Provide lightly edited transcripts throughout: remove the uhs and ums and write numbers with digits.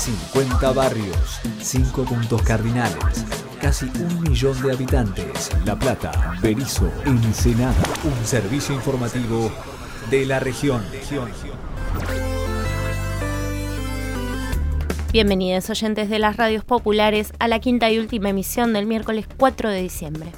50 barrios, 5 puntos cardinales, casi 1 millón de habitantes. La Plata, Berisso, Ensenada. Un servicio informativo de la región. Bienvenidos oyentes de las radios populares a la quinta y última emisión del miércoles 4 de diciembre.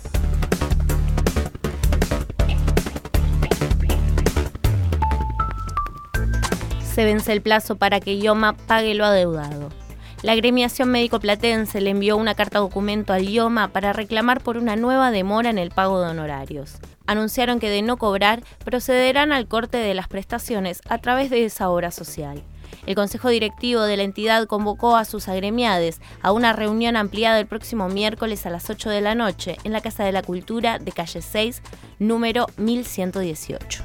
Se vence el plazo para que IOMA pague lo adeudado. La agremiación médico-platense le envió una carta documento al IOMA para reclamar por una nueva demora en el pago de honorarios. Anunciaron que de no cobrar, procederán al corte de las prestaciones a través de esa obra social. El Consejo Directivo de la entidad convocó a sus agremiades a una reunión ampliada el próximo miércoles a las 8 de la noche en la Casa de la Cultura de calle 6, número 1118.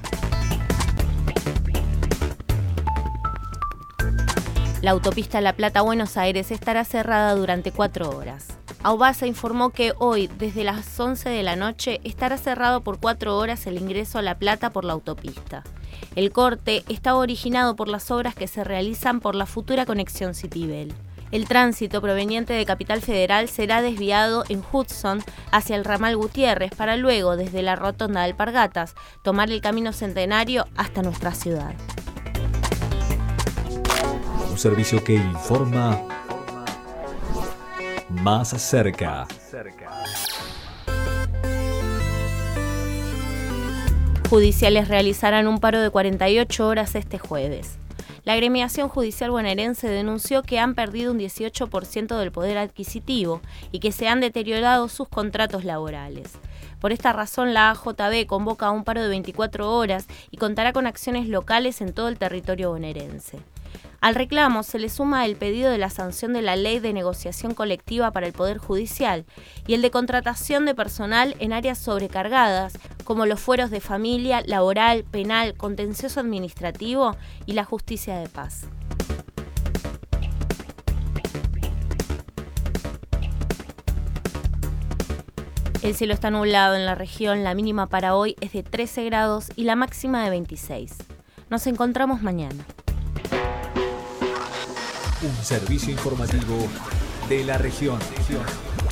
La autopista La Plata-Buenos Aires estará cerrada durante 4 horas. Aubasa informó que hoy, desde las 11 de la noche, estará cerrado por 4 horas el ingreso a La Plata por la autopista. El corte está originado por las obras que se realizan por la futura conexión Citibel. El tránsito proveniente de Capital Federal será desviado en Hudson hacia el ramal Gutiérrez para luego, desde la rotonda de Alpargatas, tomar el camino Centenario hasta nuestra ciudad. Un servicio que informa más cerca. Judiciales realizarán un paro de 48 horas este jueves. La agremiación judicial bonaerense denunció que han perdido un 18% del poder adquisitivo y que se han deteriorado sus contratos laborales. Por esta razón, la AJB convoca a un paro de 24 horas y contará con acciones locales en todo el territorio bonaerense. Al reclamo se le suma el pedido de la sanción de la Ley de Negociación Colectiva para el Poder Judicial y el de contratación de personal en áreas sobrecargadas, como los fueros de familia, laboral, penal, contencioso administrativo y la justicia de paz. El cielo está nublado en la región, la mínima para hoy es de 13 grados y la máxima de 26. Nos encontramos mañana. Un servicio informativo de la región.